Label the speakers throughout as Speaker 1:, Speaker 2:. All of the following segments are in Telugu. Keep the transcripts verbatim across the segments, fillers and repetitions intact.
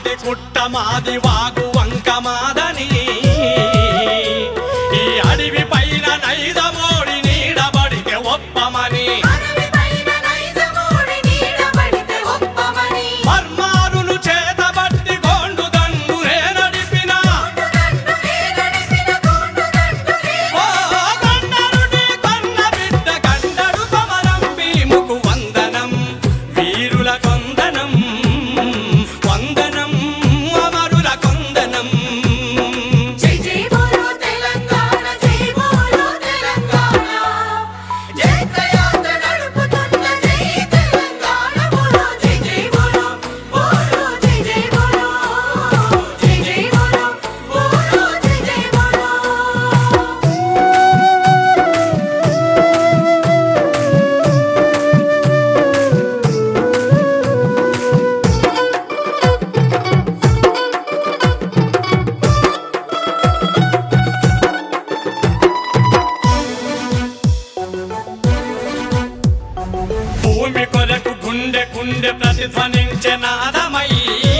Speaker 1: మాది పుట్ట మాది వాగు వంక మాదని ఈ అడవి పైన నైదమోడి నీడబడితే ఒప్పమని మర్మారులు చేతబట్టి గోండు దండునే నడిపిన ఓ గండరుడి కొన్న బిడ్డ గండరు కొమరం భీముకు వందనం వీరుల కొందనం వందనం అమరుల కొందనం
Speaker 2: జై జై బోలో తెలంగాణ జై బోలో తెలంగాణ జయత్రయాత్ర నడుపుతున్న జై తెలంగాణ బోలో జై జై బోలో బోలో జై జై బోలో జై జై బోలో బోలో జై జై బోలో
Speaker 1: భూమి కొరకు గుండె గుండె ప్రతిధ్వనించే నాదమై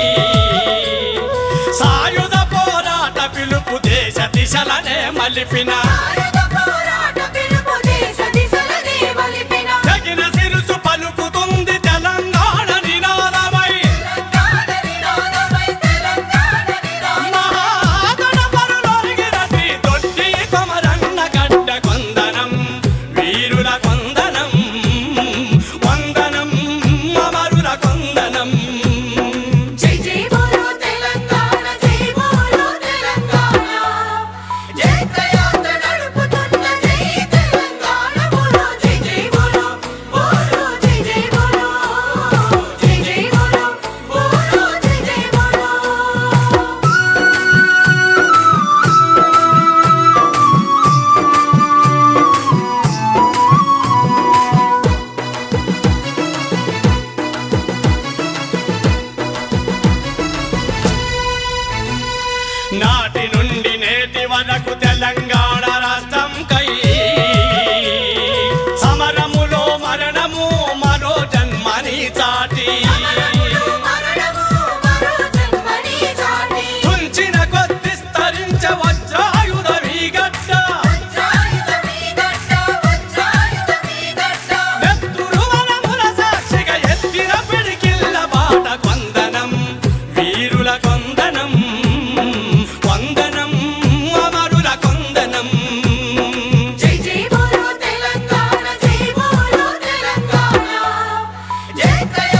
Speaker 1: సాయుధ పోరాట పిలుపు దేశ దిశలనే మలిపిన
Speaker 2: ఆయుధ పోరాట పిలుపు దేశ దిశలనే వలిపిన
Speaker 1: తగిన సిరుసు పలుకుతుంది తెలంగాణ నినాదమై
Speaker 2: తెలంగాణ నినాదమై తెలంగాణ నినాదమై
Speaker 1: మహాగణపరులొరిగినటి దొడ్డి కొమరన్న గడ్డ కొందనం వీరుల కొందనం వందనం అమరుల కొందనం
Speaker 2: జై జై బోలో తెలంగాణ జై బోలో తెలంగాణ జయత్రయాత్ర నడుపుతున్న జై తెలంగాణ బోలో జై జై బోలో బోలో జై జై బోలో జై జై బోలో బోలో జై జై బోలో
Speaker 1: నాటి నుండి నేటి వరకు తెలంగాణ రాష్ట్రం కై సమరములో మరణము మరో జన్మని చాటి
Speaker 2: మరణము మరో జన్మని చాటి
Speaker 1: తుంచిన కొద్ది స్తరించ వజ్రాయుధ వీగడ్డ
Speaker 2: వజ్రాయుధ మీదట వజ్రాయుధ మీదట
Speaker 1: నెత్తురు వనముల సాక్షిగా ఎత్తిన పిడికిళ్ళ బాట కొందనం వీరుల కొందనం వందనం అమరుల కొందనం
Speaker 2: జై జై బోలో తెలంగాణ జై బోలో తెలంగాణ జయత్రయాత్ర